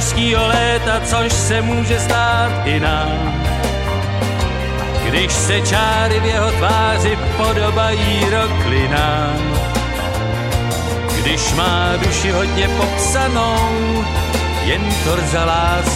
hezkýho léta, což se může stát i nám. Když se čáry v jeho tváři podobají roklinám. Když má duši hodně popsanou, jen torza lásky